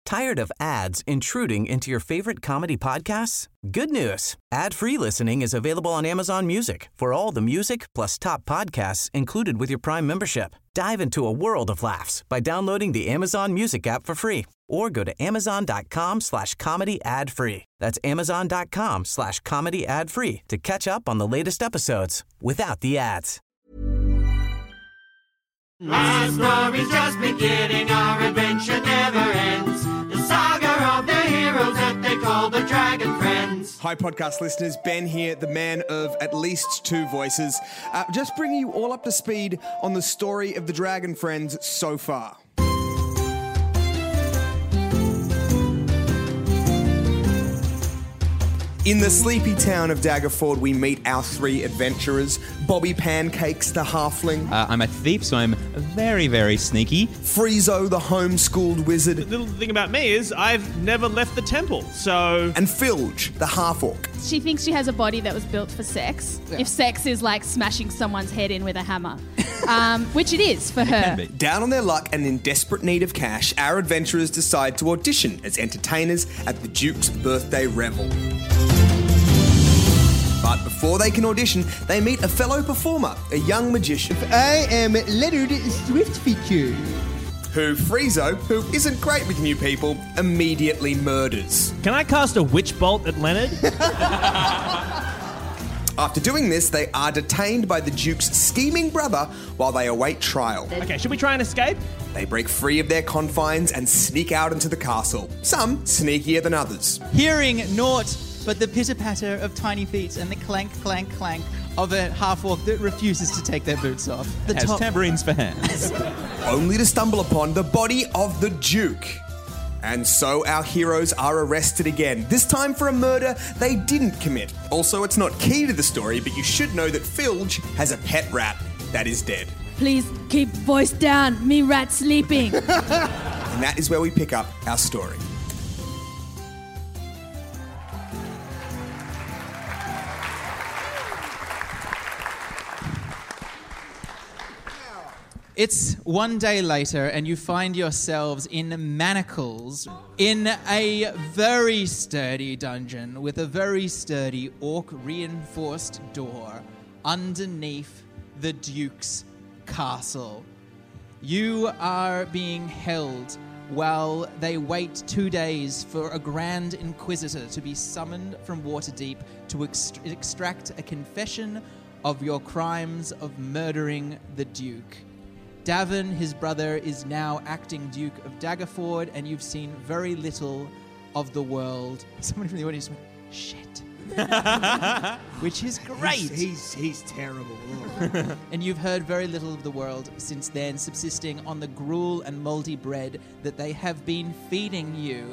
Tired of ads intruding into your favorite comedy podcasts? Good news. Ad-free listening is available on Amazon Music for all the music plus top podcasts included with your Prime membership. Dive into a world of laughs by downloading the Amazon Music app for free or go to amazon.com/comedy ad-free. That's amazon.com/comedy ad-free to catch up on the latest episodes without the ads. Our story's just beginning, our adventure never ends. The saga of the heroes that they call the Dragon Friends. Hi, podcast listeners. Ben here, the man of at least two voices. Just bringing you all up to speed on the story of the Dragon Friends so far. In the sleepy town of Daggerford, we meet our three adventurers. Bobby Pancakes, the halfling. I'm a thief, so I'm very, very sneaky. Friezo, the homeschooled wizard. The little thing about me is I've never left the temple, so... And Filge, the half-orc. She thinks she has a body that was built for sex. Yeah. If sex is like smashing someone's head in with a hammer. Which it is for her. Down on their luck and in desperate need of cash, our adventurers decide to audition as entertainers at the Duke's birthday revel. But before they can audition, they meet a fellow performer, a young magician. I am Leonard Swiftfeature. Who Friezo, who isn't great with new people, immediately murders. Can I cast a witch bolt at Leonard? After doing this, they are detained by the Duke's scheming brother while they await trial. Okay, should we try and escape? They break free of their confines and sneak out into the castle. Some sneakier than others. Hearing naught but the pitter-patter of tiny feet and the clank, clank, clank of a half-orc that refuses to take their boots off. The has tambourines for hands. Only to stumble upon the body of the Duke. And so our heroes are arrested again, this time for a murder they didn't commit. Also, it's not key to the story, but you should know that Filge has a pet rat that is dead. Please keep voice down, me rat sleeping. And that is where we pick up our story. It's one day later and you find yourselves in manacles in a very sturdy dungeon with a very sturdy orc-reinforced door underneath the Duke's castle. You are being held while they wait 2 days for a Grand Inquisitor to be summoned from Waterdeep to extract a confession of your crimes of murdering the Duke. Davin, his brother, is now acting Duke of Daggerford, and you've seen very little of the world. Somebody from the audience went, shit. Which is great. He's terrible. And you've heard very little of the world since then, subsisting on the gruel and mouldy bread that they have been feeding you.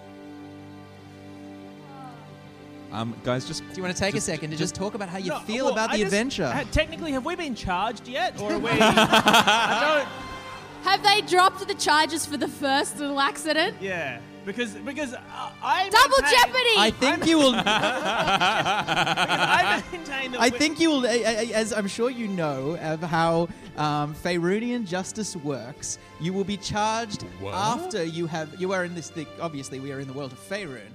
Guys, just... Do you want to take a second to just talk about how you feel about the adventure? Technically, have we been charged yet? Or are we... I don't... Have they dropped the charges for the first little accident? Yeah, because I Double maintain, jeopardy! I think you will... I maintain that I think you will, as I'm sure you know of how Faerunian justice works, you will be charged after you are in this thing. Obviously, we are in the world of Faerun.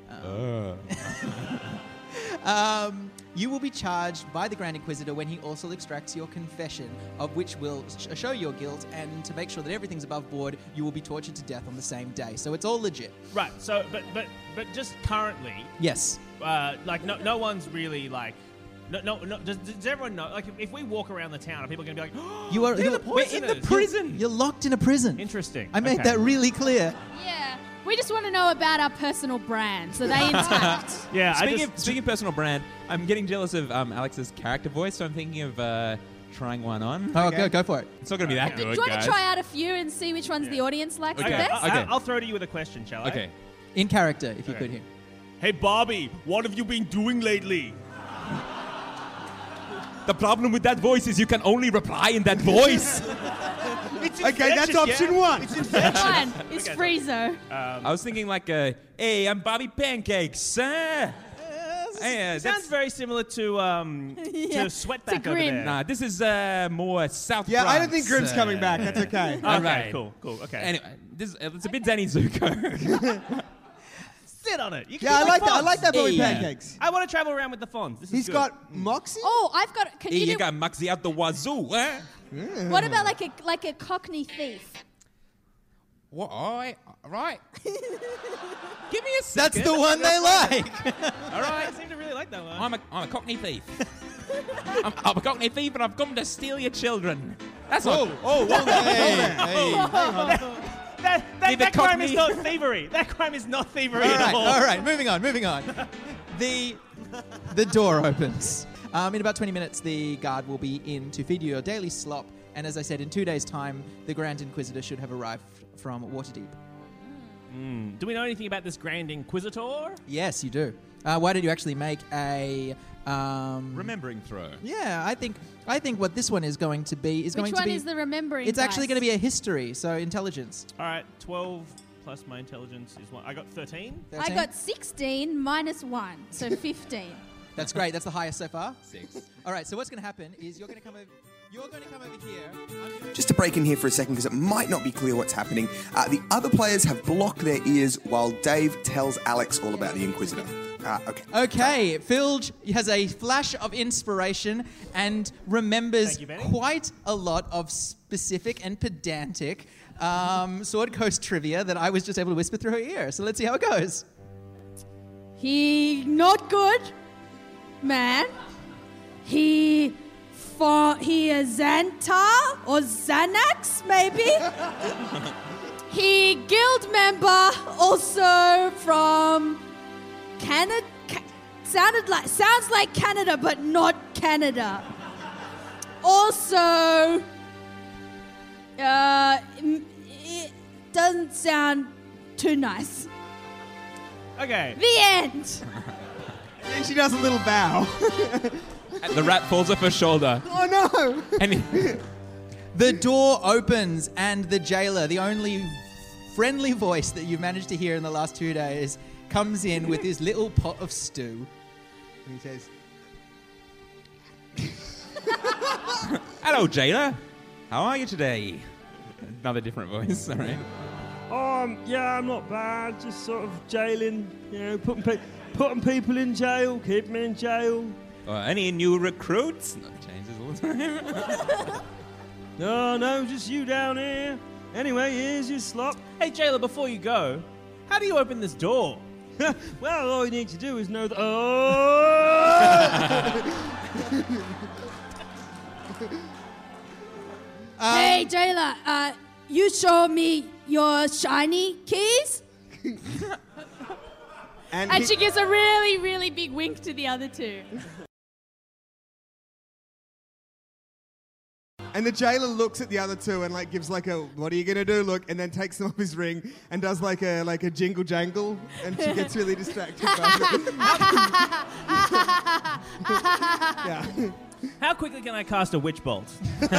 You will be charged by the Grand Inquisitor when he also extracts your confession, of which will show your guilt, and to make sure that everything's above board, you will be tortured to death on the same day. So it's all legit. Right. So, but just currently, yes. Like no one's really like. No. Does everyone know? Like, if we walk around the town, are people going to be like, "Oh, we're in the prison. You're locked in a prison." Interesting. I made that really clear. Yeah. We just want to know about our personal brands. Are they intact? Yeah. Speaking of personal brand, I'm getting jealous of Alex's character voice, so I'm thinking of trying one on. Oh, go for it. It's not going to be that good, Do you want guys. to try out a few and see which ones the audience likes the Okay. best? Okay. I'll throw to you with a question, shall I? Okay. In character, if you could hear. Hey, Bobby, what have you been doing lately? The problem with that voice is you can only reply in that voice. Okay, that's option one. One is Friezo. I was thinking like, hey, I'm Bobby Pancakes. Sounds very similar to Sweatback to over Grim. there. Nah, this is more South Yeah, Bronx. I don't think Grim's coming back. That's okay. Okay, Alright. cool. Okay. Anyway, it's a bit Danny Zuko. Sit on it. You can Yeah, I be like that. I Fonz. like that boy Yeah. pancakes. I want to travel around with the Fonz. This is He's good. got Moxie? Oh, I've got. Can Hey, you you do? got Muxie out the wazoo, eh? What about like a Cockney thief? What? Right. Give me a That's second. the one they like. All right. I seem to really like that one. I'm a Cockney thief. I'm a Cockney thief, and I've come to steal your children. That's all. That crime is not thievery. That crime is not thievery at all. All right, moving on. The door opens. In about 20 minutes, the guard will be in to feed you your daily slop. And as I said, in 2 days' time, the Grand Inquisitor should have arrived from Waterdeep. Do we know anything about this Grand Inquisitor? Yes, you do. Why don't you actually make a... Remembering throw. Yeah, I think what this one is going to be is Which one is the remembering? It's actually dice? going to be a history, so intelligence. All right, 12 plus my intelligence is one. I got 13. 13? I got 16 minus 1, so 15. That's great. That's the highest so far. 6. All right. So what's going to happen is you're going to come over here. Just to break in here for a second, because it might not be clear what's happening, the other players have blocked their ears while Dave tells Alex all about the Inquisitor. Okay. Okay, Filge has a flash of inspiration and remembers Thank you, Benny. quite a lot of specific and pedantic Sword Coast trivia that I was just able to whisper through her ear. So let's see how it goes. He not good, man. He is Xantar or Xanax, maybe. He guild member, also from Canada. Sounds like Canada, but not Canada. Also, it doesn't sound too nice. Okay. The end. And she does a little bow. And the rat falls off her shoulder. Oh no! And The door opens and the jailer, the only friendly voice that you've managed to hear in the last 2 days, comes in with his little pot of stew. And he says, hello, jailer. How are you today? Another different voice. All right. Yeah, I'm not bad. Just sort of jailing, putting people in jail, keeping them in jail. Any new recruits? No, changes all the time. No, just you down here. Anyway, here's your slop. Hey, jailer, before you go, how do you open this door? Well, all you need to do is know that. Hey, jailer, you show me your shiny keys? And she gives a really, really big wink to the other two. and the jailer looks at the other two and like gives like a "What are you gonna do?" look, and then takes them off his ring and does like a jingle jangle, and she gets really distracted. Yeah. How quickly can I cast a witch bolt?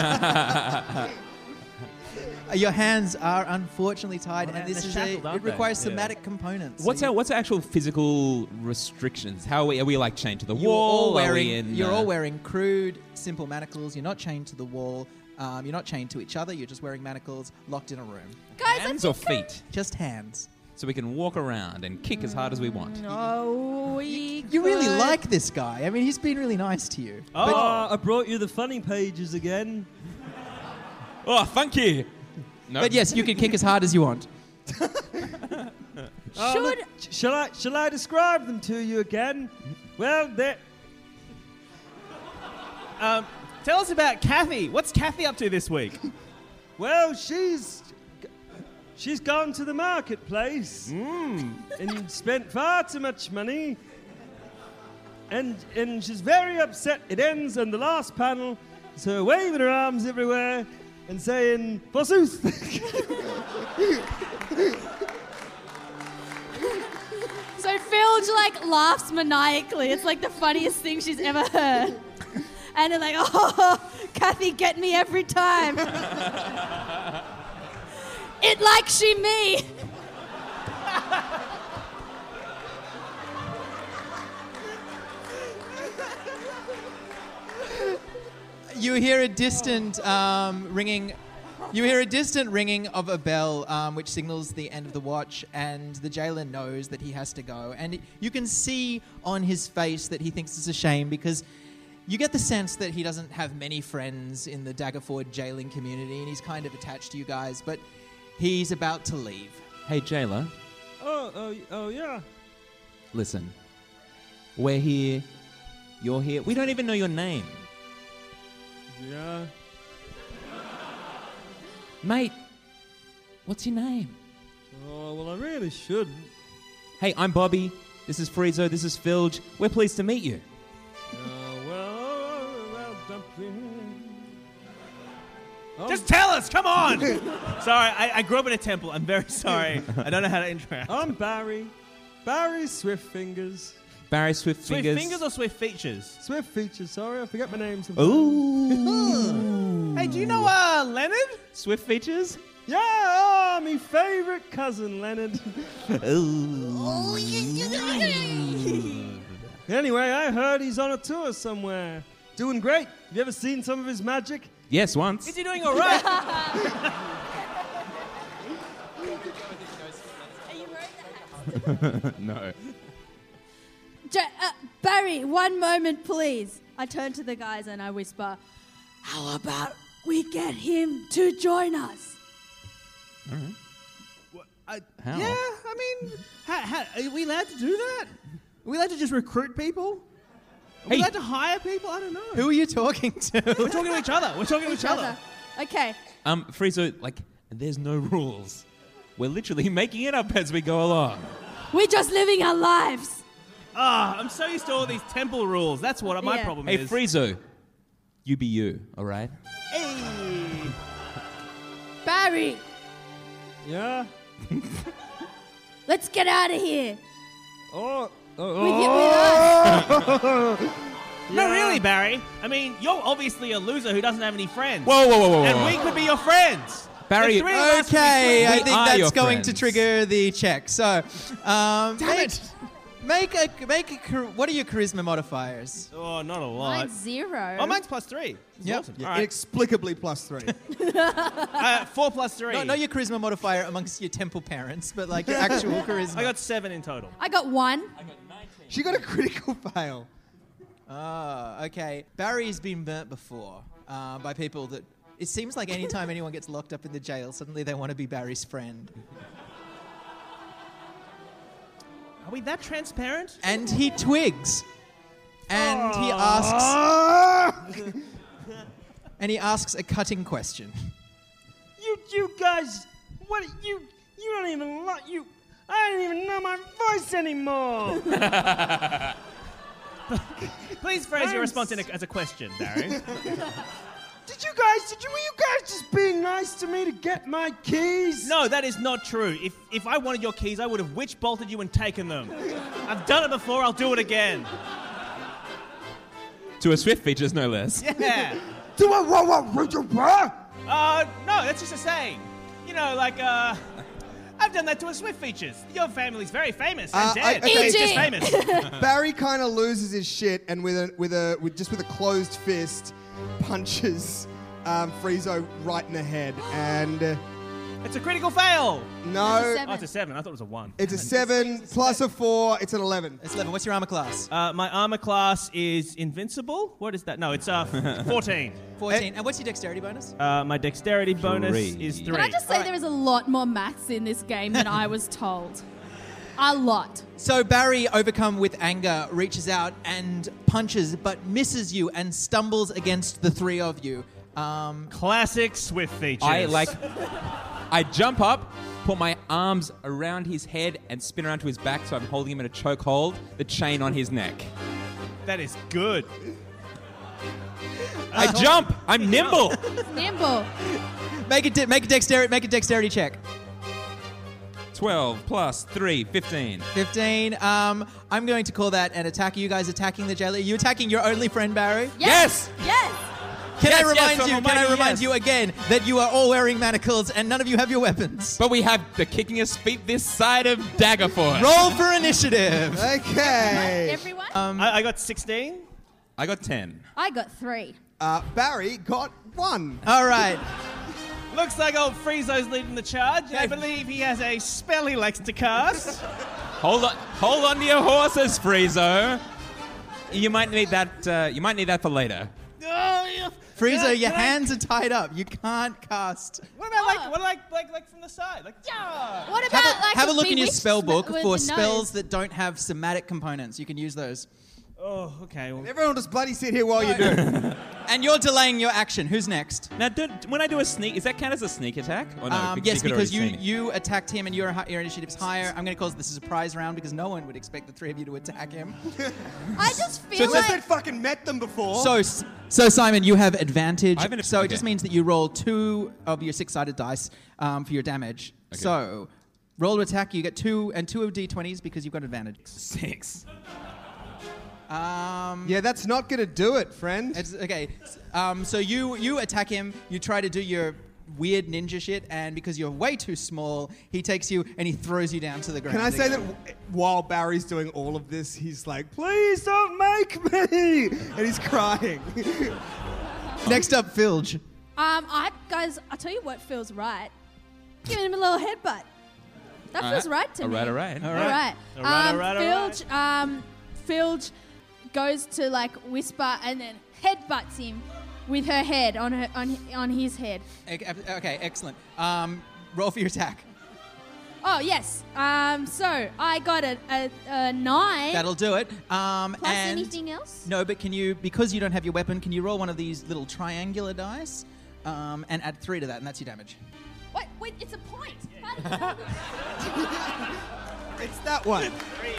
Your hands are unfortunately tied, Oh, and they're this is shackled, it aren't they? requires Yeah. somatic components. What's So our actual physical restrictions? How are we like chained to the you're wall? all Are we wearing in, you're all wearing crude, simple manacles. You're not chained to the wall. You're not chained to each other. You're just wearing manacles, locked in a room. Guys, hands or feet, Just hands. so we can walk around and kick as hard as we want. Oh, You really like this guy. I mean, he's been really nice to you. I brought you the funny pages again. Oh, thank you. No. But yes, you can kick as hard as you want. Should Shall I describe them to you again? Well, they're... Tell us about Kathy. What's Kathy up to this week? Well, she's gone to the marketplace and spent far too much money. And she's very upset. It ends on the last panel. So waving her arms everywhere and saying, "Forsooth." So Filge like laughs maniacally. It's like the funniest thing she's ever heard. And they're like, "Oh, Kathy get me every time. It like she me." You hear a distant ringing. You hear a distant ringing of a bell, which signals the end of the watch, and the jailer knows that he has to go. And you can see on his face that he thinks it's a shame, because you get the sense that he doesn't have many friends in the Daggerford jailing community, and he's kind of attached to you guys, but he's about to leave. Hey, jailer. Oh, yeah. Listen. We're here. You're here. We don't even know your name. Yeah. Mate, what's your name? Oh, well, I really shouldn't. Hey, I'm Bobby. This is Friezo. This is Filge. We're pleased to meet you. Well, Just tell us, come on! Sorry, I grew up in a temple. I'm very sorry. I don't know how to interact. I'm Barry. Barry Swiftfingers. Barry Swiftfingers. Swift fingers or swift features? Swift Features, sorry, I forget my name sometimes. Ooh. Hey, do you know Leonard? Swift features? Yeah, my favourite cousin, Leonard. Anyway, I heard he's on a tour somewhere. Doing great. Have you ever seen some of his magic? Yes, once. Is he doing all right? No. Barry, one moment, please. I turn to the guys and I whisper, how about we get him to join us? All right. How? Yeah, I mean, are we allowed to do that? Are we allowed to just recruit people? Are we allowed to hire people? I don't know. Who are you talking to? We're talking to each other. We're talking to each other. Okay. Friezo, there's no rules. We're literally making it up as we go along. We're just living our lives. I'm so used to all these temple rules. That's what my problem Hey, is. Friezo, you be you, all right? Hey. Barry, Yeah? let's get out of here. Oh. With us. No, really, Barry. I mean, you're obviously a loser who doesn't have any friends. Whoa. And we could be your friends. Barry, The three of us would be Okay, I friends. think are that's your going to friends. trigger the check. So, Damn it. Make a. What are your charisma modifiers? Oh, not a lot. Mine's 0. Oh, mine's +3. That's Yep. awesome. Yeah, All right. inexplicably +3. 4 + 3. Not your charisma modifier amongst your temple parents, but like your actual charisma. I got 7 in total. I got 1. She got a critical fail. Oh, okay. Barry's been burnt before by people that. It seems like anytime anyone gets locked up in the jail, suddenly they want to be Barry's friend. Are we that transparent? And he twigs. And he asks. And he asks a cutting question. You guys, what you don't even like you. I don't even know my voice anymore. Please phrase your response as a question, Barry. Were you guys just being nice to me to get my keys? No, that is not true. If I wanted your keys, I would have witch-bolted you and taken them. I've done it before, I'll do it again. To a Swift features, no less. Yeah. Do I what? No, that's just a saying. You know, I've done that to a Swift features. Your family's very famous and dead. okay. It's just famous. Barry kind of loses his shit and with a closed fist punches Friezo right in the head, and It's a critical fail. no, Oh, it's a 7. I thought it was a 1. it's a 7 plus a 4. It's an 11. It's 11. What's your armor class? My armor class is invincible. What is that? No, it's 14. 14. And what's your dexterity bonus? My dexterity bonus 3. is 3. Can I just say there is a lot more maths in this game than I was told? A lot. So Barry, overcome with anger, reaches out and punches, but misses you and stumbles against the three of you. Classic Swift features. I jump up, put my arms around his head, and spin around to his back so I'm holding him in a chokehold, the chain on his neck. That is good. I jump! I'm nimble! Nimble. Make a dexterity check. 12 plus 3, 15. 15. I'm going to call that an attack. Are you guys attacking the jailer? Are you attacking your only friend, Barry? Yes! Yes. Can I Almighty, remind yes. you again that you are all wearing manacles and none of you have your weapons? But we have the kickingest feet this side of Daggerford. Roll for initiative. Okay. Everyone? I got 16. I got 10. I got 3. Barry got 1. All right. Looks like old Friezo's leading the charge. I believe he has a spell he likes to cast. Hold on to your horses, Friezo. You might need that. You might need that for later. Friezo, your hands are tied up. You can't cast. What about like from the side? Like, What about Have a look in your bewitched spell book with for the spells nose? that don't have somatic components. You can use those. Oh, okay. Well, Everyone just bloody sit here while you do. And you're delaying your action. Who's next? Now, when I do a sneak, is that count as a sneak attack? Or no? Yes, he could because already see me. you attacked him and your initiative's higher. I'm going to call this a surprise round because no one would expect the three of you to attack him. I just feel Unless like they'd fucking met them before. So Simon, you have advantage. I have an- So it okay. just means that you roll 2 of your 6-sided dice for your damage. Okay. So roll to attack. You get 2 and 2 of d20s because you've got advantage. 6. Yeah, that's not going to do it, friend. It's, okay. So you attack him. You try to do your weird ninja shit, and because you're way too small, he takes you and he throws you down to the ground. Can I say that while Barry's doing all of this, he's like, please don't make me! And he's crying. Next up, Filge. guys, I'll tell you what feels right. Giving him a little headbutt. That feels right to me. All right. All right. Filge goes to like whisper and then headbutts him with her head on his head. Okay, excellent. Roll for your attack. Oh yes. So I got a 9. That'll do it. Plus and anything else? No, but can you, because you don't have your weapon, can you roll one of these little triangular dice and add 3 to that, and that's your damage. Wait, it's a point. How did you- It's that one.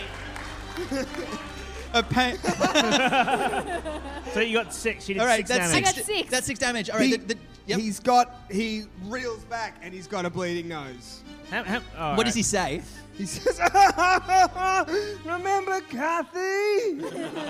A pain. So you got 6. She did All right, 6 that's damage. I got 6. That's 6 damage. All right. Yep. He reels back and he's got a bleeding nose. What does he say? He says, remember Kathy?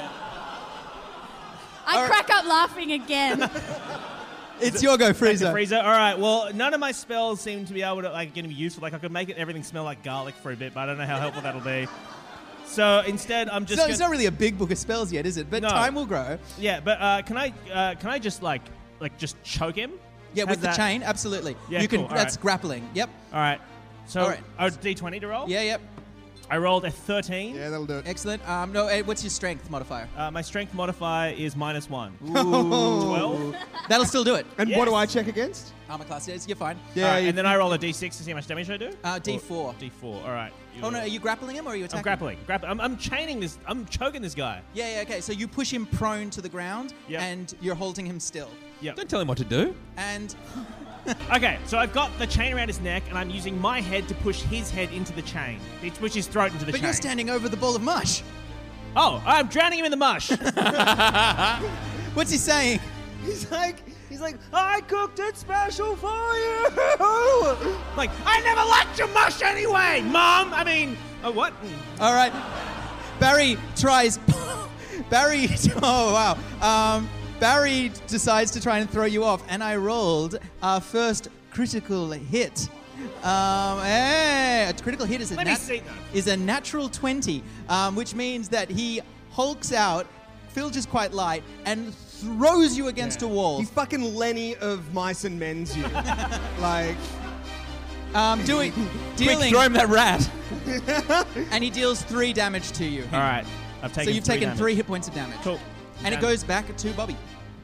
I crack up laughing again. It's your go, Frieza. Freezer. All right. Well, none of my spells seem to be able to like get me useful. Like I could make everything smell like garlic for a bit, but I don't know how helpful that'll be. So instead, I'm just. It's not really a big book of spells yet, is it? But No. time will grow. Yeah, but can I just like just choke him? Yeah, How's with the that? chain, absolutely. Yeah, you can. cool. All That's right. grappling. Yep. All right. So All right. D20 to roll. Yeah. Yep. I rolled a 13. Yeah, that'll do it. Excellent. What's your strength modifier? My strength modifier is -1. Ooh. 12. That'll still do it. And Yes. what do I check against? Armor class. Yes, you're fine. Yeah, All right, you- and then I roll a D6 to see how much damage I do. D4. D4. All right. Oh no, are you grappling him or are you attacking? I'm grappling. I'm chaining this. I'm choking this guy. Yeah. Okay. So you push him prone to the ground, Yep. and you're holding him still. Yep. Don't tell him what to do. And Okay, so I've got the chain around his neck, and I'm using my head to push his head into the chain, push his throat into the but chain. you're standing over the ball of mush. Oh, I'm drowning him in the mush. What's he saying? He's like, I cooked it special for you. Like, I never liked your mush anyway, Mom. I mean, what? All right. Barry tries. Barry. Oh wow. Barry decides to try and throw you off, and I rolled our first critical hit. A critical hit is Let me see that. is a natural 20, which means that he hulks out, Filge is quite light, and throws you against a wall. He's fucking Lenny of Mice and Men's You. Like, Quick, Quick, throw him that rat. and he deals 3 damage to you. All right, I've taken. So you've taken 3 hit points of damage. Cool. And it goes back to Bobby.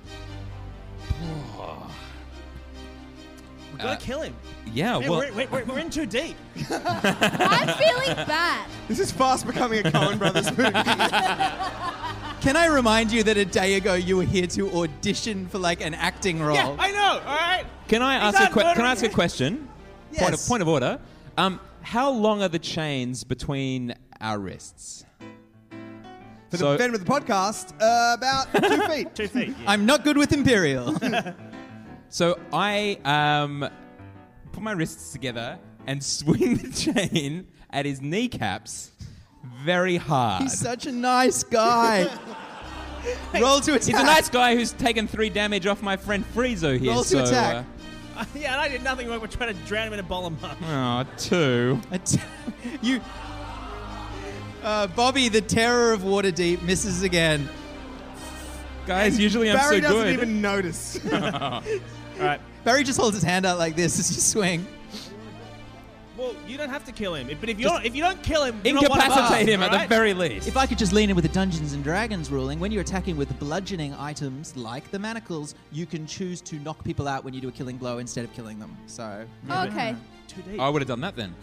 We've got to kill him. Yeah, Man, well, we're in too deep. I'm feeling bad. this is fast becoming a Coen Brothers movie. Can I remind you that a day ago you were here to audition for like an acting role? Yeah, I know. All right. can I He's ask not can I murdering ask a him. question? Yes. Point of order. How long are the chains between our wrists? For the benefit of the podcast, about 2 feet. 2 feet. Yeah. I'm not good with Imperial. So I put my wrists together and swing the chain at his kneecaps very hard. He's such a nice guy. Roll to attack. He's a nice guy who's taken 3 damage off my friend Friezo here. Roll to so, attack. Yeah, and I did nothing wrong. We're trying to drown him in a bowl of mush. 2. You, Bobby, the terror of Waterdeep, misses again. Guys, usually I'm Barry so doesn't good. even notice. All right. Barry just holds his hand out like this as you swing. Well, you don't have to kill him, but if you don't kill him, you're not one of us, Incapacitate him at the alright? very least. If I could just lean in with the Dungeons and Dragons ruling, when you're attacking with bludgeoning items like the manacles, you can choose to knock people out when you do a killing blow instead of killing them. So, Okay. Too deep. I would have done that then.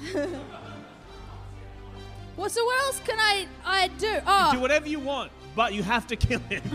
Well, so what else can I do? Do Oh, whatever you want, but you have to kill him.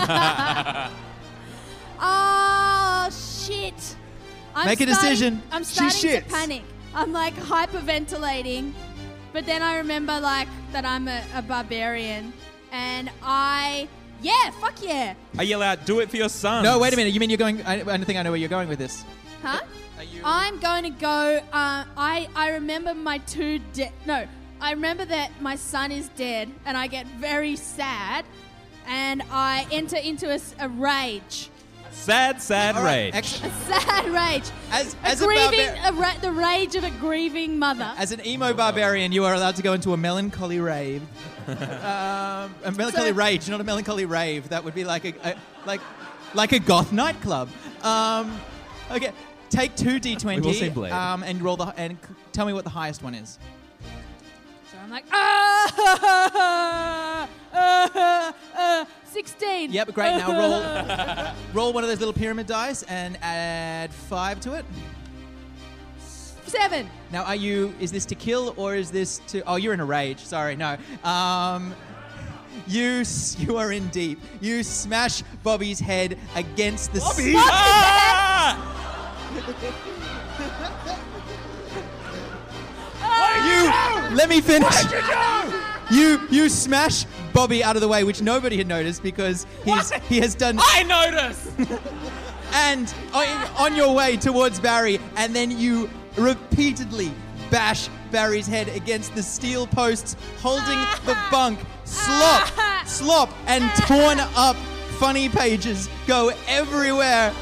oh shit! Make a decision. I'm She starting to shits. panic. I'm like hyperventilating, but then I remember like that I'm a barbarian, and fuck yeah, I yell out, do it for your son. no, wait a minute. You mean you're going? I don't think I know where you're going with this. huh? I'm going to go. I remember my two no. I remember that my son is dead, and I get very sad, and I enter into a rage. Sad All right, rage. A sad rage. As a a grieving, the rage of a grieving mother. As an emo barbarian, you are allowed to go into a melancholy rave. A melancholy So- rage, not a melancholy rave. That would be like a goth nightclub. Okay, take 2d20. We will see Blade. And roll tell me what the highest one is. So I'm like, 16. Yep, great. Now roll one of those little pyramid dice and add 5 to it. 7. Now, is this to kill or is this to? Oh, you're in a rage. Sorry, no. You are in deep. You smash Bobby's head against the. Bobby? Let me finish. You smash Bobby out of the way, which nobody had noticed because he has done. I noticed! And on your way towards Barry, and then you repeatedly bash Barry's head against the steel posts holding the bunk. Slop, and torn up funny pages go everywhere.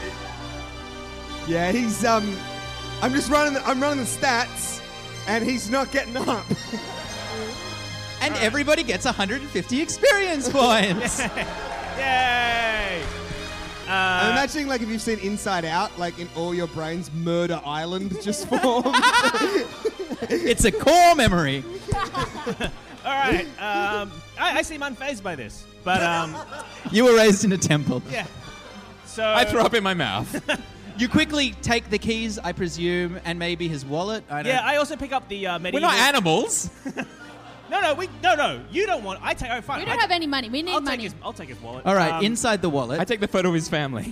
Yeah, he's I'm running the stats, and he's not getting up. And everybody gets 150 experience points. Yay! I'm imagining like if you've seen Inside Out, like in all your brains, Murder Island just formed. It's a core memory. All right. I seem unfazed by this, but You were raised in a temple. yeah. So I throw up in my mouth. You quickly take the keys, I presume, and maybe his wallet. Yeah, I also pick up the medieval. We're not animals. No. You don't want. I take. Oh, fine. We don't have any money. We need I'll money. take his wallet. All right, inside the wallet. I take the photo of his family.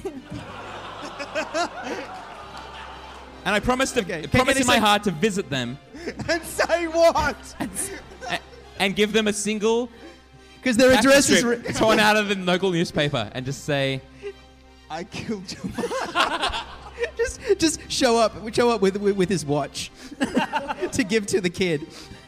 And I promise in my heart to visit them And say what? and give them a single Because their address is. strip torn out of the local newspaper and just say, I killed your mother. just show up with his watch to give to the kid.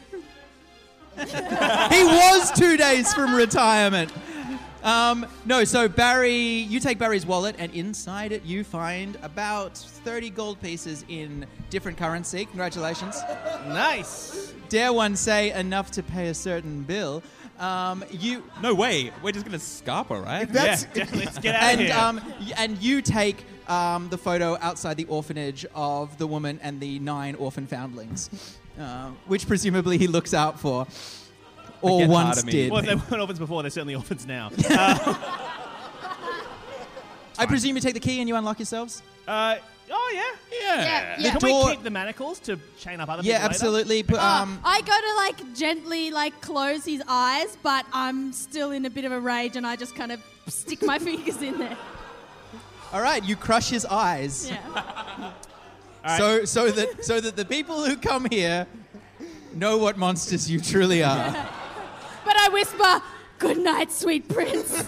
He was 2 days from retirement. No, so Barry, you take Barry's wallet, and inside it you find about 30 gold pieces in different currency. Congratulations. Nice. Dare one say enough to pay a certain bill. no way, we're just going to Scarpa, right? That's Yeah, let's get out of here. And you take the photo outside the orphanage of the woman and the 9 orphan foundlings, which presumably he looks out for, or get once hard did. Well, if they weren't orphans before, they're certainly orphans now. I presume you take the key and you unlock yourselves? Oh yeah. Yeah. Can door- we keep the manacles to chain up other people Yeah, later? absolutely. But, I go to like gently like close his eyes, but I'm still in a bit of a rage, and I just kind of stick my fingers in there. all right, you crush his eyes, Yeah. so that the people who come here know what monsters you truly are. But I whisper, "Good night, sweet prince."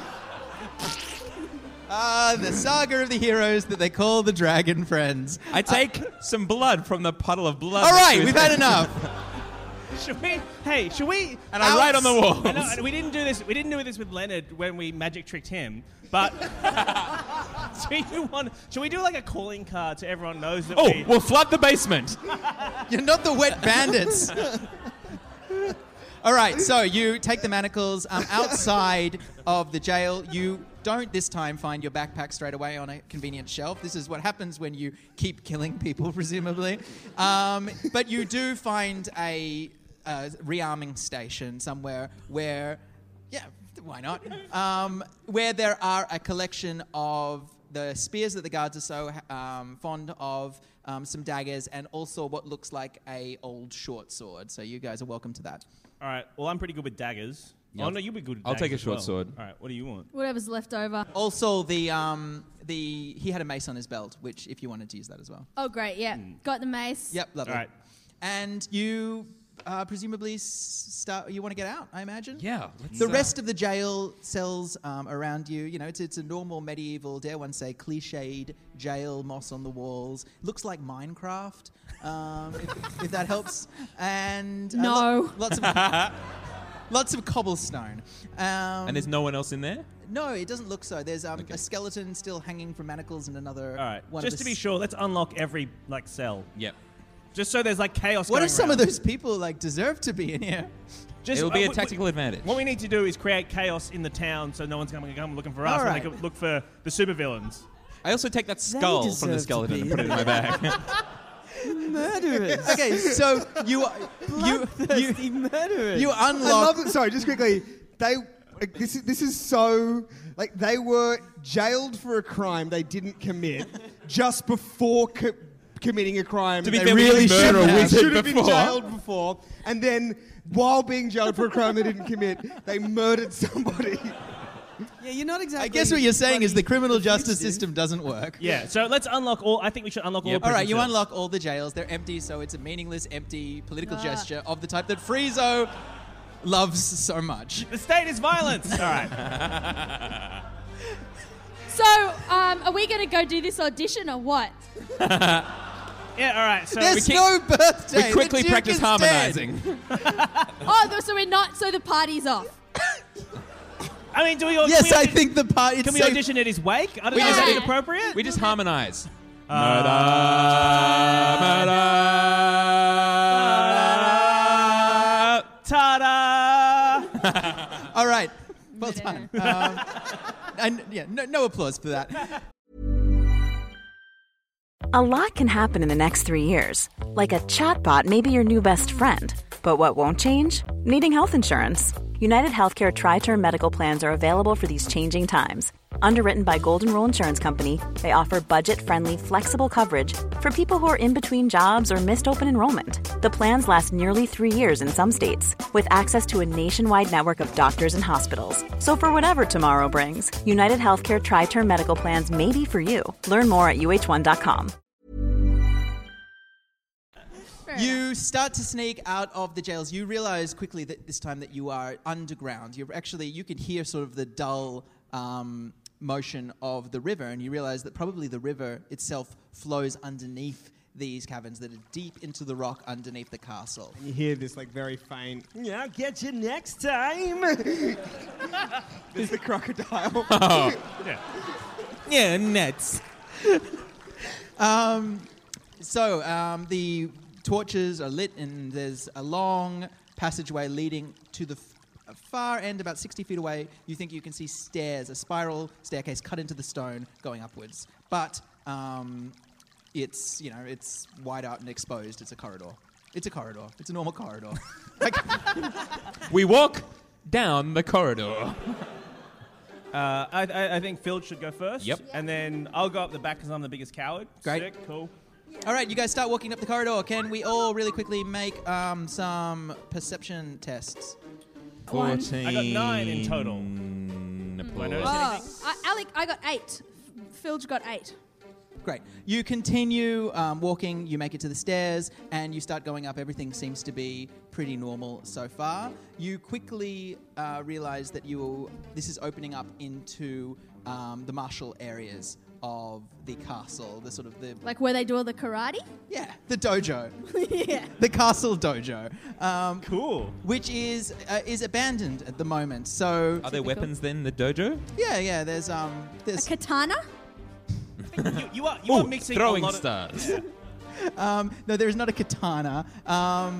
The saga of the heroes that they call the Dragon Friends. I take some blood from the puddle of blood. All next right, to his we've head. had enough. Should we? And I write on the walls. I know, we didn't do this. We didn't do this with Leonard when we magic tricked him. But should we do like a calling card so everyone knows that Oh, we'll flood the basement. You're not the wet bandits. All right, so you take the manacles outside of the jail. You don't this time find your backpack straight away on a convenient shelf. This is what happens when you keep killing people, presumably. But you do find a rearming station somewhere where, yeah, why not? Where there are a collection of the spears that the guards are so fond of, some daggers, and also what looks like a old short sword. So you guys are welcome to that. All right. Well, I'm pretty good with daggers. Yeah. Oh no, you'll be good with I'll daggers take a as short well. sword. All right. What do you want? Whatever's left over. Also, he had a mace on his belt, which if you wanted to use that as well. Oh, great. Yeah. Got the mace. Yep, lovely. All right. And you presumably start. You want to get out, I imagine. Yeah. The rest of the jail cells around you, it's a normal medieval, dare one say, cliched jail, moss on the walls. Looks like Minecraft, if that helps. And No. lots of cobblestone. And there's no one else in there? No, it doesn't look so. There's a skeleton still hanging from manacles and another. All right. One Just of to the be sure, let's unlock every cell. Yep. Just so there's chaos. What going if some around. of those people deserve to be in here? It'll be a tactical advantage. What we need to do is create chaos in the town so no one's going to come looking for us. All And right. they can look for the supervillains. I also take that skull from the skeleton and put it in my bag. Murderers. Okay, so you Murderers. you I unlock. love it. Sorry, just quickly. This is so they were jailed for a crime they didn't commit just before committing a crime. To be they fair, we really didn't murder a wizard should have been before. jailed before, and then while being jailed for a crime they didn't commit, they murdered somebody. Yeah, you're not exactly. I guess what you're saying is the criminal bloody justice fugitive. system doesn't work. Yeah, so let's unlock all. I think we should unlock all. Yep. the All right, prison you cells. unlock all the jails. They're empty, so it's a meaningless, empty political gesture of the type that Friezo loves so much. The state is violence. All right. So, are we going to go do this audition or what? Yeah. All right. So There's no birthday. We quickly The Duke practice is dead. harmonizing. So we're not. So the party's off. I mean, do we? Yes, can we I think the party. Can we audition at his wake? I don't know. Is just- that inappropriate? We just harmonize. Ta-da! All right. Well done. And no applause for that. A lot can happen in the next 3 years. Like a chatbot may be your new best friend. But what won't change? Needing health insurance. United Healthcare Tri-Term Medical Plans are available for these changing times. Underwritten by Golden Rule Insurance Company, they offer budget-friendly, flexible coverage for people who are in between jobs or missed open enrollment. The plans last nearly 3 years in some states, with access to a nationwide network of doctors and hospitals. So for whatever tomorrow brings, United Healthcare Tri-Term Medical Plans may be for you. Learn more at uh1.com. You start to sneak out of the jails. You realize quickly that this time that you are underground. You can hear sort of the dull motion of the river, and you realize that probably the river itself flows underneath these caverns that are deep into the rock underneath the castle. You hear this very faint. Yeah, I'll get you next time. There's the crocodile. Yeah, nets. So the torches are lit, and there's a long passageway leading to the far end, about 60 feet away. You think you can see stairs, a spiral staircase cut into the stone going upwards. But it's wide out and exposed. It's a corridor. It's a corridor. It's a normal corridor. We walk down the corridor. I think Phil should go first. Yep. And then I'll go up the back because I'm the biggest coward. Great. Sick, cool. All right, you guys start walking up the corridor. Can we all really quickly make some perception tests? 14. I got 9 in total. Do I notice anything? Alec, I got 8. Philj got 8. Great. You continue walking, you make it to the stairs, and you start going up. Everything seems to be pretty normal so far. You quickly realize that this is opening up into the martial areas of the castle, the sort of the... Like where they do all the karate? Yeah, the dojo. Yeah. The castle dojo. Cool. Which is abandoned at the moment. So Are there weapons then in the dojo? yeah, there's A katana? You are mixing throwing a lot stars. Of, no, there is not a katana.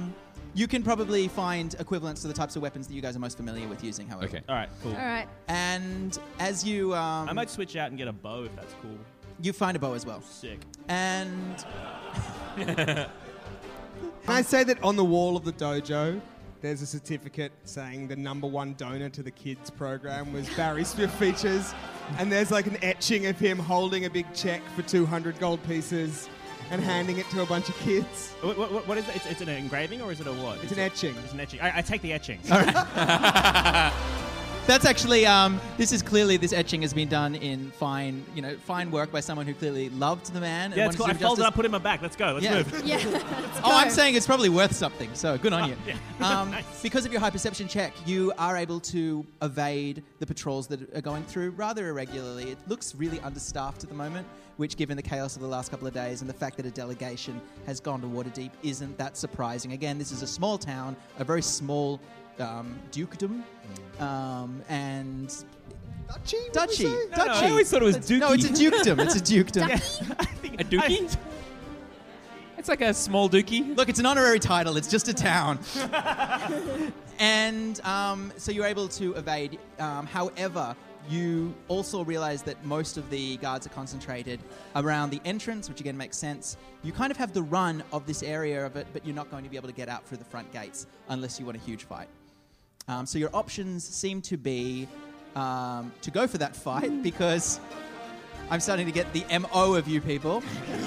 You can probably find equivalents to the types of weapons that you guys are most familiar with using, however. Okay. All right, cool. All right. And as you... I might switch out and get a bow if that's cool. You find a bow as well. Sick. And... Can I say that on the wall of the dojo, there's a certificate saying the #1 donor to the kids program was Barry Smith Features, and there's like an etching of him holding a big check for 200 gold pieces and handing it to a bunch of kids. What is it? It's an engraving or is it a what? It's an etching. It's an etching. I take the etching. All right. That's actually, this etching has been done in fine work by someone who clearly loved the man. Yeah, and it's cool. wanted I to do folded justice. up, put it in my back. Let's go. Let's move. Yeah. Let's Oh, I'm go. saying it's probably worth something, so good on you. Yeah. Nice. Because of your high perception check, you are able to evade the patrols that are going through rather irregularly. It looks really understaffed at the moment, which, given the chaos of the last couple of days and the fact that a delegation has gone to Waterdeep, isn't that surprising. Again, this is a small town, a very small dukedom, and... Duchy. I always thought it was dookie. No, it's a dukedom. It's a dukedom. A dookie? It's like a small dookie. Look, it's an honorary title. It's just a town. And so you're able to evade. However, you also realize that most of the guards are concentrated around the entrance, which again makes sense. You kind of have the run of this area of it, but you're not going to be able to get out through the front gates unless you want a huge fight. So your options seem to be to go for that fight, because I'm starting to get the MO of you people.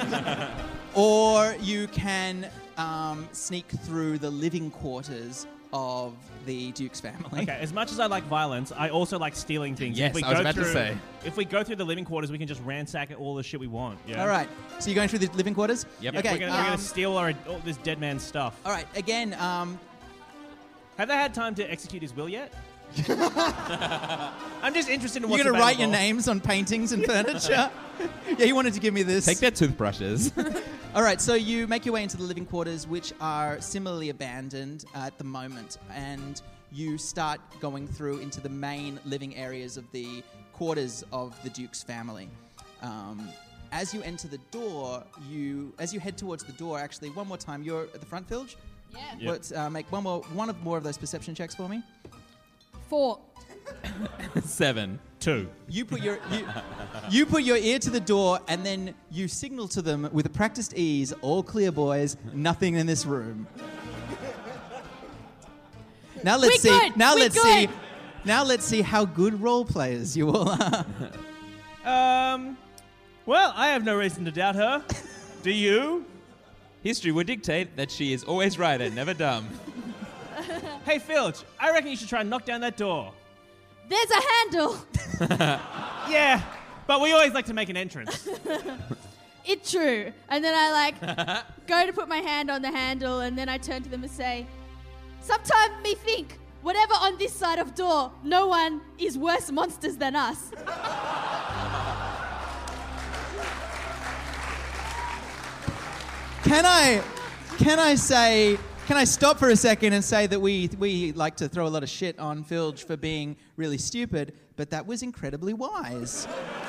Or you can sneak through the living quarters of the Duke's family. Okay, as much as I like violence, I also like stealing things. Yes, I was about to say. If we go through the living quarters, we can just ransack all the shit we want. Yeah. All right. So you're going through the living quarters? Yep. Okay. We're gonna steal all this dead man's stuff. All right. Again, Have they had time to execute his will yet? I'm just interested in what's you're going to write your available. names on paintings and furniture? Yeah, you wanted to give me this. Take their toothbrushes. All right, so you make your way into the living quarters, which are similarly abandoned at the moment, and you start going through into the main living areas of the quarters of the Duke's family. As you enter the door, as you head towards the door, actually, one more time, you're at the front, Filge? Yeah. Yep. Let's make one more of those perception checks for me. 4. 7. 2. You put your you put your ear to the door, and then you signal to them with a practiced ease, "All clear, boys. Nothing in this room." Now let's see. Good. Now We're let's good. see. Now let's see how good role players you all are. Well, I have no reason to doubt her. Do you? History would dictate that she is always right and never dumb. Hey, Filch, I reckon you should try and knock down that door. There's a handle. Yeah, but we always like to make an entrance. It's true. And then I go to put my hand on the handle, and then I turn to them and say, "Sometimes me think, whatever on this side of door, no one is worse monsters than us." Can I stop for a second and say that we like to throw a lot of shit on Filge for being really stupid, but that was incredibly wise.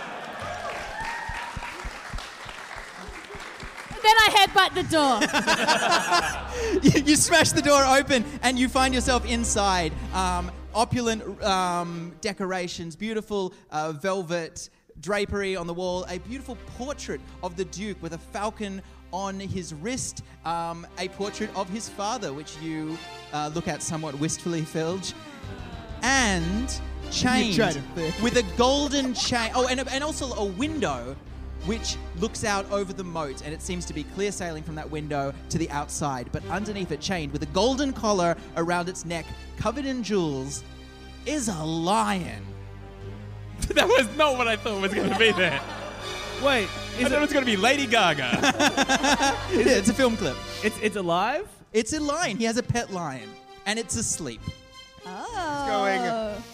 Then I headbutt the door. You smash the door open and you find yourself inside. Opulent decorations, beautiful velvet drapery on the wall, a beautiful portrait of the Duke with a falcon on his wrist, a portrait of his father, which you look at somewhat wistfully, Filge, and chained with a golden chain. Oh, and also a window which looks out over the moat, and it seems to be clear sailing from that window to the outside. But underneath it, chained with a golden collar around its neck, covered in jewels, is a lion. That was not what I thought was going to be there. Wait, I thought it was going to be Lady Gaga. It's a film clip. It's alive? It's a lion. He has a pet lion, and it's asleep. Oh. Going.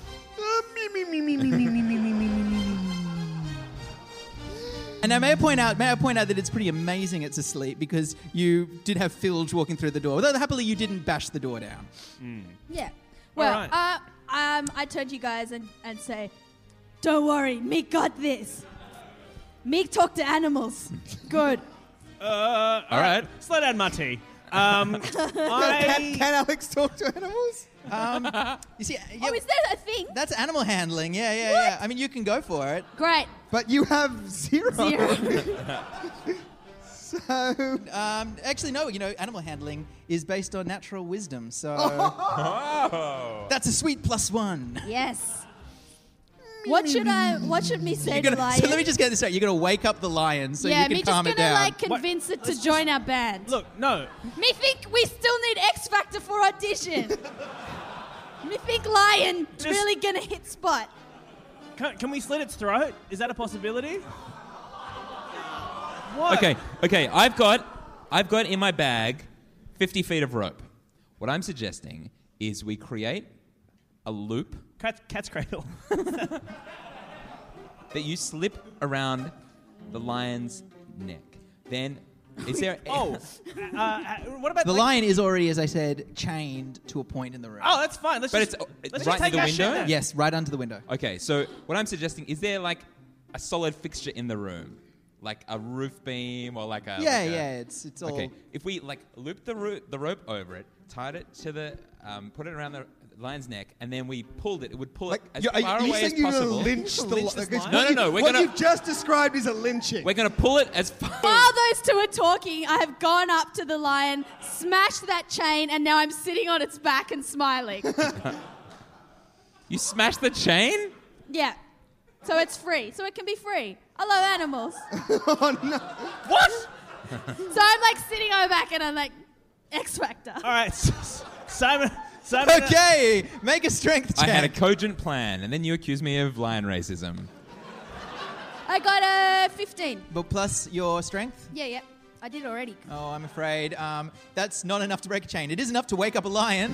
And now may I point out that it's pretty amazing it's asleep, because you did have Filge walking through the door. Although happily you didn't bash the door down. Yeah. Well, All right. I turn to you guys and say, "Don't worry, Meek got this. Meek talked to animals. Good." All right. Slow down, Marty. Can Alex talk to animals? You see, Oh, is that a thing? that's animal handling. Yeah. I mean, you can go for it. Great. But you have 0. So Actually, no. You know, animal handling is based on natural wisdom. So that's a sweet +1. Yes. What should me say to lion? So let me just get this straight. You're gonna wake up the lion so yeah, you me can calm just it gonna down. convince it to join our band. Look, no. Me think we still need X Factor for audition. Me think lion really gonna hit spot. Can we slit its throat? Is that a possibility? What? Okay. I've got in my bag 50 feet of rope. What I'm suggesting is we create a loop Cat's cradle. that you slip around the lion's neck. Then, is there? What about The lion is already, as I said, chained to a point in the room. Oh, that's fine. Let's But just it's take right near the our shit window? then. Yes, right under the window. Okay, so what I'm suggesting is there like a solid fixture in the room, like a roof beam or like a It's all. Okay, if we like loop the rope over it, tied it to the put it around the lion's neck, and then we pulled it, it would pull it as far away as possible. Lynch the Lynch this lion? No, we're what gonna- you've just described is a lynching. We're gonna pull it as far. While those two are talking, I have gone up to the lion, smashed that chain, and now I'm sitting on its back and smiling. You smash the chain? Yeah. So it's free. So it can be free. I love animals. Oh, no. What? So I'm like sitting on my back and I'm like, X Factor. All right, Simon. Okay, make a strength check. I had a cogent plan, and then you accused me of lion racism. I got a 15. But plus your strength? Yeah. I did already. Oh, I'm afraid that's not enough to break a chain. It is enough to wake up a lion.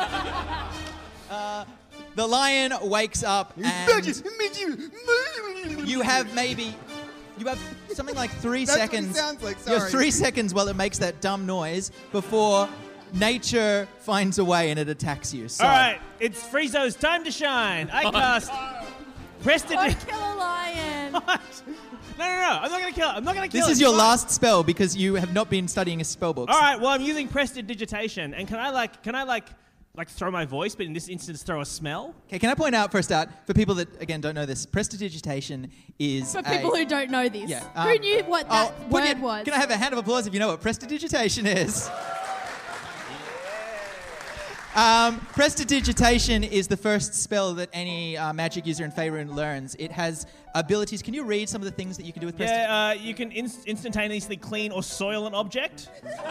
The lion wakes up and you have something like 3 That's what it seconds. sounds like, You have sorry. 3 seconds while it makes that dumb noise before nature finds a way and it attacks you. So. All right, it's Friezo's time to shine. I cast Preston. Don't kill a lion. No, I'm not gonna kill it. I'm not gonna kill it. This is your last spell because you have not been studying his spell books. All right, well, I'm using Prestidigitation, and can I throw my voice, but in this instance, throw a smell? Okay, can I point out for a start, for people that, again, don't know this, prestidigitation is For people who don't know this. Yeah, Who knew what that word was? Can I have a hand of applause if you know what prestidigitation is? Prestidigitation is the first spell that any magic user in Faerun learns. It has abilities. Can you read some of the things that you can do with prestidigitation? Yeah, you can instantaneously clean or soil an object.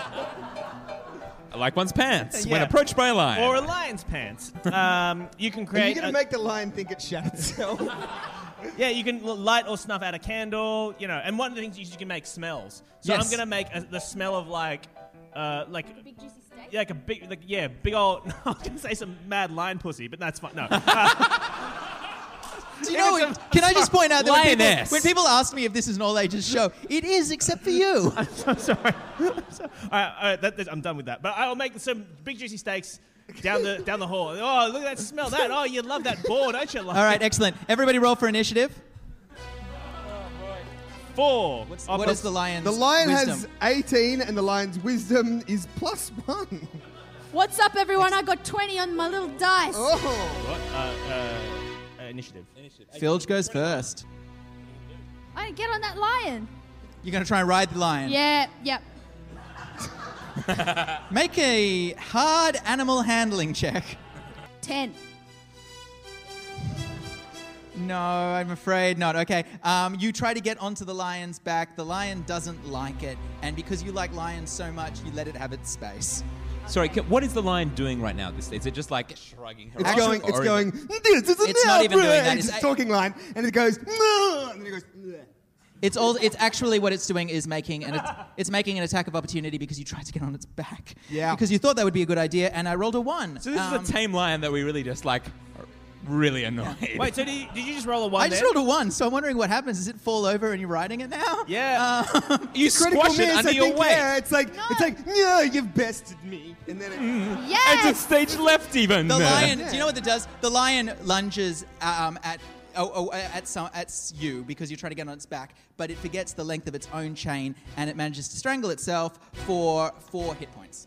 Like one's pants when Yeah. approached by a lion. Or a lion's pants. You can Are create... you going to make the lion think it shat itself? Yeah, you can light or snuff out a candle, and one of the things you can make smells. So Yes. I'm going to make the smell of Big juicy steak? Yeah, big old... I was going to say some mad lion pussy, but that's fine. No. Do you know, can I just point out that Lioness. when people ask me if this is an all-ages show, it is, except for you. I'm sorry. All right, I'm done with that. But I'll make some big juicy steaks down the hall. Oh, look at that! Smell that! Oh, you love that boar, don't you? All right, excellent. Everybody roll for initiative. 4. What is the lion's The lion wisdom? has 18 and the lion's wisdom is +1. What's up, everyone? I got 20 on my little dice. Oh. Initiative. Filge goes first. I didn't get on that lion. You're going to try and ride the lion. Yeah, yep. Make a hard animal handling check. 10. No, I'm afraid not. Okay. You try to get onto the lion's back. The lion doesn't like it. And because you like lions so much, you let it have its space. Sorry, what is the lion doing right now at this stage? Is it just like shrugging her It's arms, going, or is this is It's not even doing that. It's It's a talking line, and it goes, "No," and then it goes, "Bleh." It's actually what it's doing is making an attack of opportunity because you tried to get on its back. Yeah. Because you thought that would be a good idea, and I rolled a 1. So this is a tame lion that we really just like are really annoyed. Wait, so did you just roll a 1 I just rolled a 1, so I'm wondering what happens. Does it fall over and you're riding it now? Yeah. You Critical squash it miss, under I your think, weight. yeah, it's like, no, you've bested me. And then it, Yes! It's a stage left even. The lion, do you know what it does? The lion lunges at at you because you're trying to get on its back, but it forgets the length of its own chain and it manages to strangle itself for 4 hit points.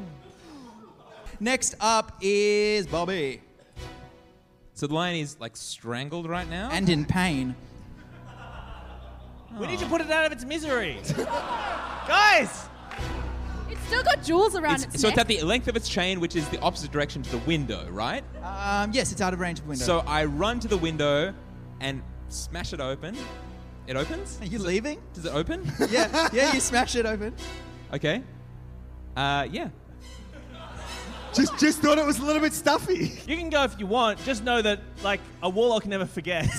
Next up is Bobby. So the lion is like strangled right now? And in pain. We need to put it out of its misery. Guys! It's still got jewels around its So neck. it's at the length of its chain, which is the opposite direction to the window, right? Yes, it's out of range of the window. So I run to the window and smash it open. It opens? Are you leaving? Does it open? yeah, you smash it open. Okay. Yeah. Just thought it was a little bit stuffy. You can go if you want. Just know that, like, a warlock never forgets.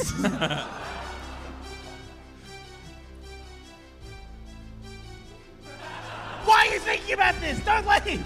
Why are you thinking about this? Don't leave!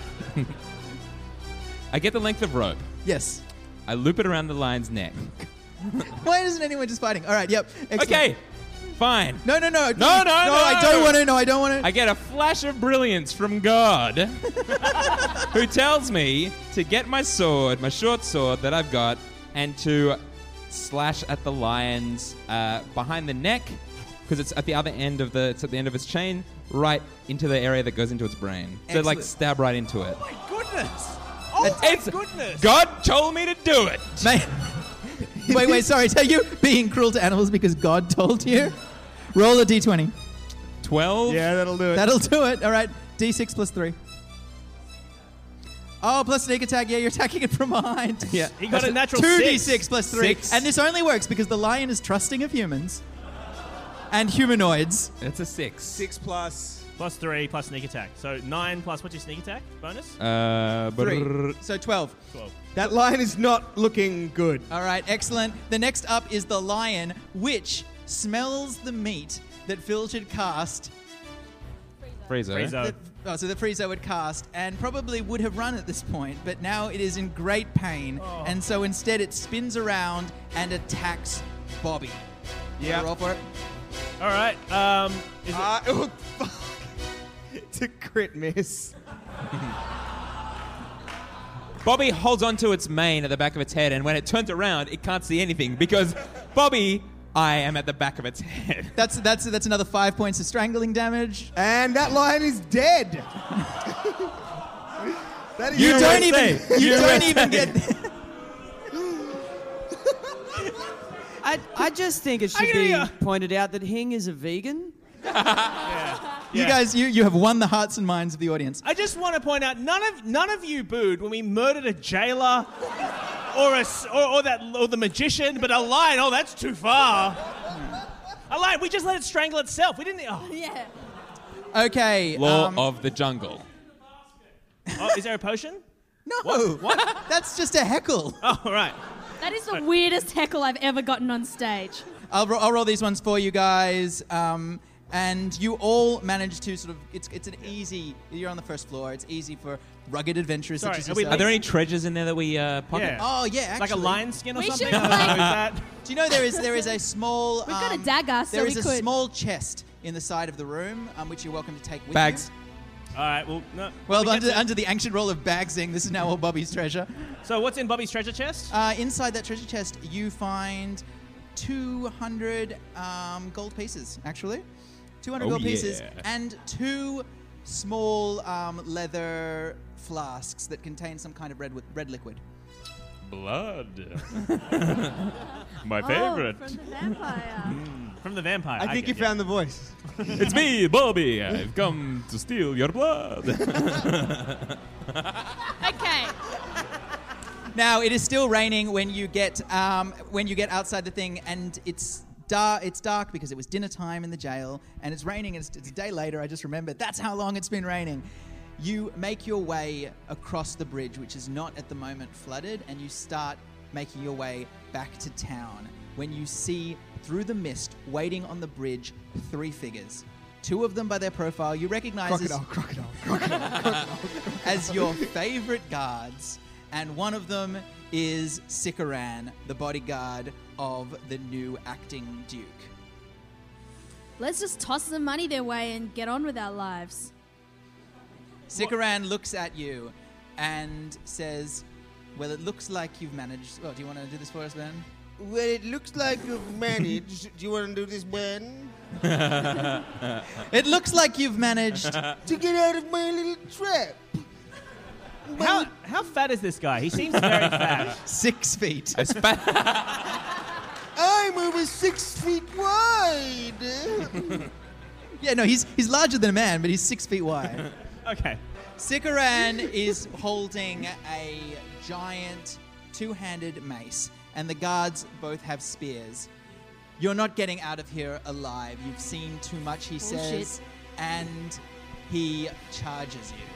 I get the length of rope. Yes. I loop it around the lion's neck. Why isn't anyone just fighting? All right, yep. Excellent. Okay. Fine. No. No, I don't want to. No, I don't want to. I get a flash of brilliance from God, who tells me to get my sword, my short sword that I've got, and to slash at the lion's behind the neck, because it's at the other end of it's at the end of its chain, right into the area that goes into its brain. So like stab right into it. Oh my goodness! Oh my goodness! God told me to do it. Mate. Wait, sorry. So you being cruel to animals because God told you? Roll a d20. 12? Yeah, that'll do it. That'll do it. All right. D6 plus 3. Oh, plus sneak attack. Yeah, you're attacking it from behind. Yeah. He got a natural 2d6 plus 3. 6. And this only works because the lion is trusting of humans and humanoids. It's a 6. 6 plus. Plus 3 plus sneak attack. So 9 plus what's your sneak attack bonus? 3. So 12. 12. That lion is not looking good. All right, excellent. The next up is the lion, which smells the meat that Phil should cast. Freezer. So the Friezo would cast and probably would have run at this point, but now it is in great pain. And so instead it spins around and attacks Bobby. Yeah. Roll for it. All right. Is it? Oh, fuck. It's a crit miss. Bobby holds onto its mane at the back of its head, and when it turns around, it can't see anything because Bobby, I am at the back of its head. That's another 5 points of strangling damage. And that lion is dead. That is You don't even get. I just think it should be pointed out that Hing is a vegan. You guys, you have won the hearts and minds of the audience. I just want to point out none of you booed when we murdered a jailer or the magician, but a lion. Oh, that's too far. A lion. We just let it strangle itself. We didn't. Oh. Yeah. Okay. Law of the jungle. Oh, is there a potion? No. What? That's just a heckle. Oh, right. That is the weirdest heckle I've ever gotten on stage. I'll roll these ones for you guys. And you all manage to sort of, it's an easy, you're on the first floor, it's easy for rugged adventurers such as yourself. Are there any treasures in there that we pocket? Yeah. Oh, yeah, actually. Like a lion skin or We something? should, I don't know, like- is that? Do you know there is a small... We've got a dagger, so there we is a could. small chest in the side of the room, which you're welcome to take with Bags. you. All right, well, no. Well, We get under the ancient role of bagsing, this is now all Bobby's treasure. So what's in Bobby's treasure chest? Inside that treasure chest, you find 200 gold pieces, actually. 200 gold pieces and 2 small leather flasks that contain some kind of red liquid. Blood. My favorite. From the vampire. From the vampire. I think you found the voice. It's me, Bobby. I've come to steal your blood. Okay. Now it is still raining when you get outside the thing, and it's dark because it was dinner time in the jail, and it's raining, and it's a day later. I just remembered that's how long it's been raining. You make your way across the bridge, which is not at the moment flooded, and you start making your way back to town when you see through the mist, waiting on the bridge, 3 figures. 2 of them by their profile you recognize Crocodile. as your favorite guards, and one of them is Sikaran, the bodyguard of the new acting Duke. Let's just toss some money their way and get on with our lives. Sikaran looks at you and says, well, it looks like you've managed... Oh, do you want to do this for us, Ben? Well, it looks like you've managed. Do you want to do this, Ben? It looks like you've managed to get out of my little trap. How fat is this guy? He seems very fat. 6 feet. As fat. I'm over 6 feet wide. Yeah, no, he's larger than a man, but he's 6 feet wide. Okay. Sikaran is holding a giant two-handed mace, and the guards both have spears. You're not getting out of here alive. You've seen too much, he says, and he charges you.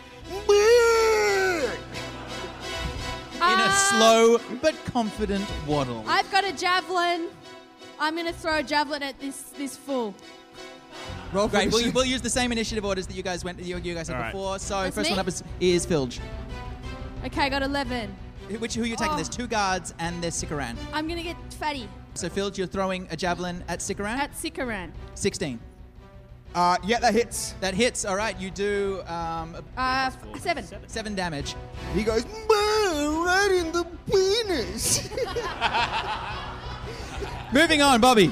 In a slow but confident waddle. I've got a javelin. I'm going to throw a javelin at this fool. Roll for Great. initiative. We'll use the same initiative orders that you guys had right. before. So That's first me? one up is Filge. Okay, I got 11. Who are you taking? Oh. There's 2 guards and there's Sikaran. I'm going to get fatty So Filge, you're throwing a javelin at Sikaran? at Sikaran. 16. Yeah, that hits. That hits. All right, you do 7. 7 damage. He goes, right in the penis. Moving on, Bobby.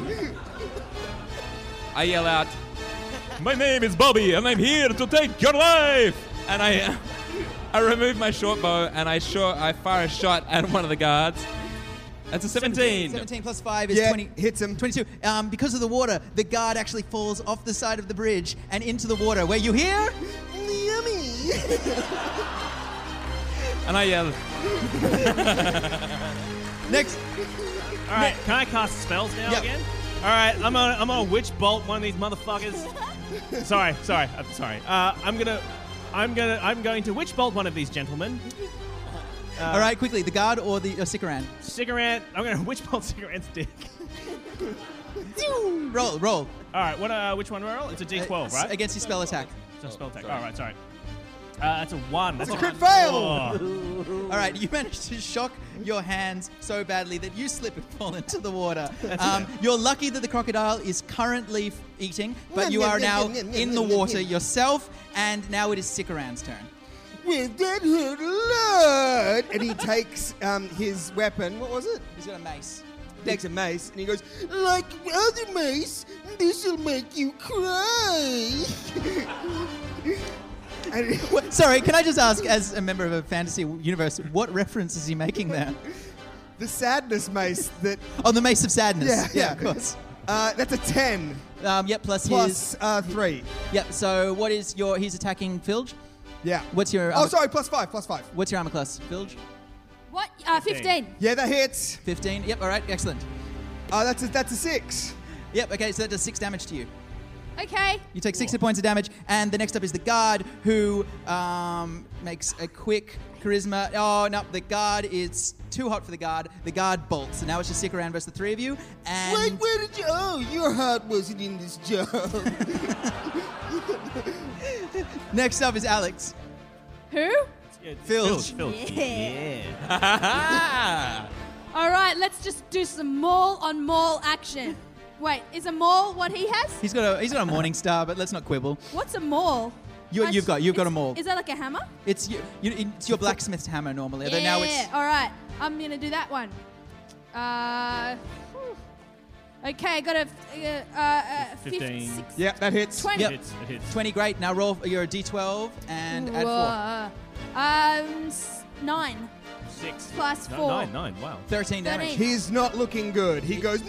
I yell out, "My name is Bobby, and I'm here to take your life!" And I remove my short bow, and I fire a shot at one of the guards. That's a 17. 17 plus 5 is Yeah, 20. hits him. 22. Because of the water, the guard actually falls off the side of the bridge and into the water, where you hear... Yummy. And I yell, Next. All right, can I cast spells now Yep. again? All right, I'm gonna witch bolt one of these motherfuckers. sorry. I'm going to witch bolt one of these gentlemen. All right, quickly. The guard or the Sikaran? Sikaran. I'm gonna witch bolt Sikaran's dick. Roll. All right, which one do I roll? It's a D12, right? Against your spell attack. It's a spell attack. All right, sorry. That's a 1. That's a crit fail. All right, you managed to shock your hands so badly that you slip and fall into the water. You're lucky that the crocodile is currently eating, but you are now in the water yourself, and now it is Sikaran's turn. Well, that hurt a lot. And he takes his weapon. What was it? He's got a mace. He takes a mace and he goes, like other mace, this'll make you cry. Sorry, can I just ask, as a member of a fantasy universe, what reference is he making there? The sadness mace that... Oh, the Mace of Sadness. Yeah. Of course. That's a 10 Yep, plus plus 3. Yep, so what is your... He's attacking Filge? Yeah. What's your... Oh, sorry, plus 5. What's your armor class, Filge? What? 15. Yeah, that hits. 15. Yep, all right, excellent. That's a 6. Yep, okay, so that does 6 damage to you. Okay. You take 60 points of damage, and the next up is the guard, who makes a quick charisma. Oh, no, the guard is too hot for the guard. The guard bolts, and now it's just Sikaran versus the 3 of you. And Wait, where did you... Oh, your heart wasn't in this job. next up is Alex. Who? Filge. Yeah. All right, let's just do some maul action. Wait, is a maul what he has? He's got a morning star, but let's not quibble. What's a maul? You've got a maul. Is that like a hammer? It's your blacksmith's hammer normally. Although Yeah. now it's All right, I'm gonna do that one. Okay, I got a 15. 6. Yeah, that hits. 20. Yep. It hits. 20. Great. Now roll. You're a D12 and add 9 6 plus 4. 9. Wow. 4. 13 damage. 13. He's not looking good. He goes...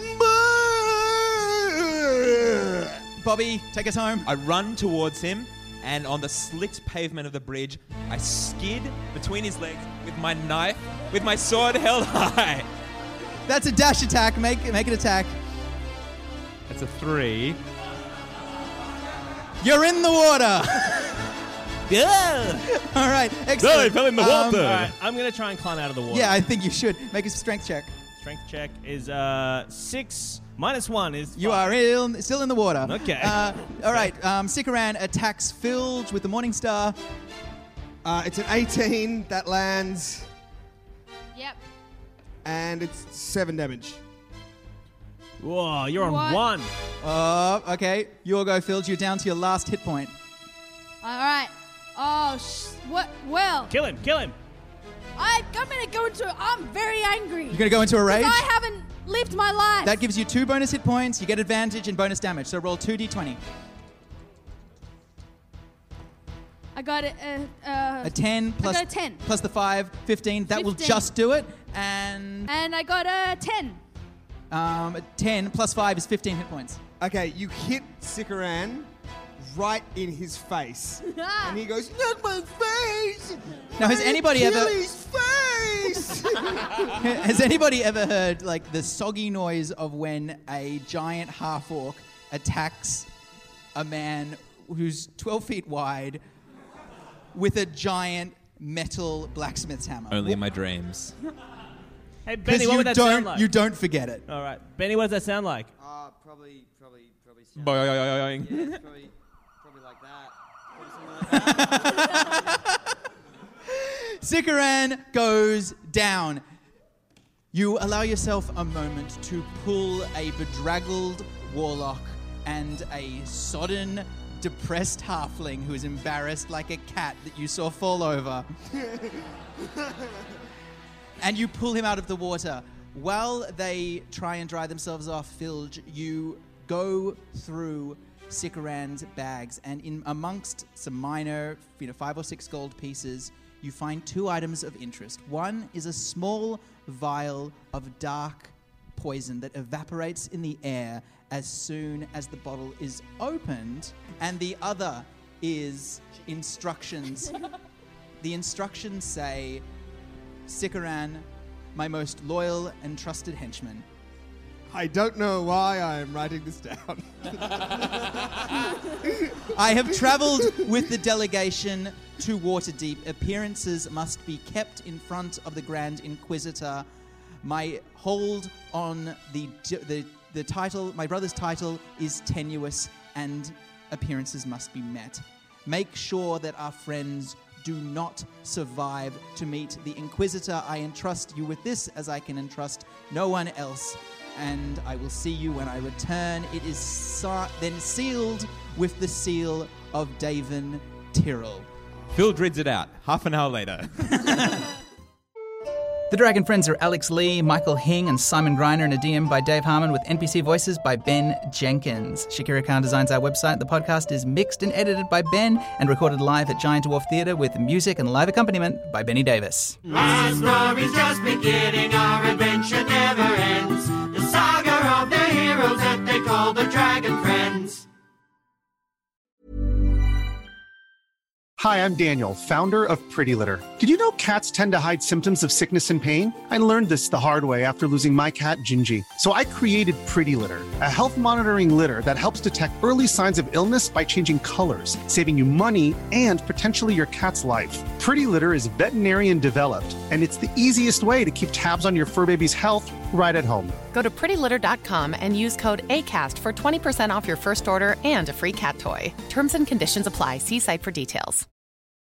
Bobby, take us home. I run towards him, and on the slick pavement of the bridge, I skid between his legs with my knife, with my sword held high. That's a dash attack. Make an attack. That's a 3. You're in the water. Yeah. All right. Excellent. No, he fell in the water. All right, I'm going to try and climb out of the water. Yeah, I think you should. Make a strength check. Strength check is 6 minus 1 is 5. You are still in the water. Okay. All right. Sikaran attacks Filge with the Morning Star. It's an 18. That lands. Yep. And it's 7 damage. Whoa, you're on What? 1. Okay. You'll go, Filge. You're down to your last hit point. All right. Oh, what? Well, Kill him. I'm gonna go into. I'm very angry. You're going to go into a rage? I haven't. lived my life. That gives you 2 bonus hit points. You get advantage and bonus damage. So roll 2d20. I got A 10 plus, I got a 10. plus the 5, 15. That will 15. just do it. And I got a 10. 10 plus 5 is 15 hit points. Okay, you hit Sikaran right in his face. And he goes, not my face! Now, has anybody ever... Achilles' face! Has anybody ever heard, like, the soggy noise of when a giant half-orc attacks a man who's 12 feet wide with a giant metal blacksmith's hammer? Only in my dreams. Hey, Benny, what you would that don't, sound like? you don't forget it. All right. Benny, what does that sound like? Probably. Boing. Yeah, probably like that. Probably something like that. Sikaran goes down. You allow yourself a moment to pull a bedraggled warlock and a sodden, depressed halfling who is embarrassed like a cat that you saw fall over. And you pull him out of the water. While they try and dry themselves off, Filge, you go through Sikaran's bags, and in amongst some minor, 5 or 6 gold pieces, you find 2 items of interest. One is a small vial of dark poison that evaporates in the air as soon as the bottle is opened, and the other is instructions. The instructions say, Sikaran, my most loyal and trusted henchman. I don't know why I am writing this down. I have traveled with the delegation to Waterdeep. Appearances must be kept in front of the Grand Inquisitor. My hold on the title, my brother's title, is tenuous, and appearances must be met. Make sure that our friends do not survive to meet the Inquisitor. I entrust you with this as I can entrust no one else. And I will see you when I return. It is then sealed with the seal of Davin Tyrrell. Phil reads it out. Half an hour later. The Dragon Friends are Alex Lee, Michael Hing, and Simon Greiner, and a DM by Dave Harmon, with NPC voices by Ben Jenkins. Shakira Khan designs our website. The podcast is mixed and edited by Ben and recorded live at Giant Dwarf Theatre with music and live accompaniment by Benny Davis. Our story's just beginning, our adventure never ends. The saga of the heroes that they call the Dragon Friends. Hi, I'm Daniel, founder of Pretty Litter. Did you know cats tend to hide symptoms of sickness and pain? I learned this the hard way after losing my cat, Gingy. So I created Pretty Litter, a health monitoring litter that helps detect early signs of illness by changing colors, saving you money and potentially your cat's life. Pretty Litter is veterinarian developed, and it's the easiest way to keep tabs on your fur baby's health right at home. Go to prettylitter.com and use code ACAST for 20% off your first order and a free cat toy. Terms and conditions apply. See site for details.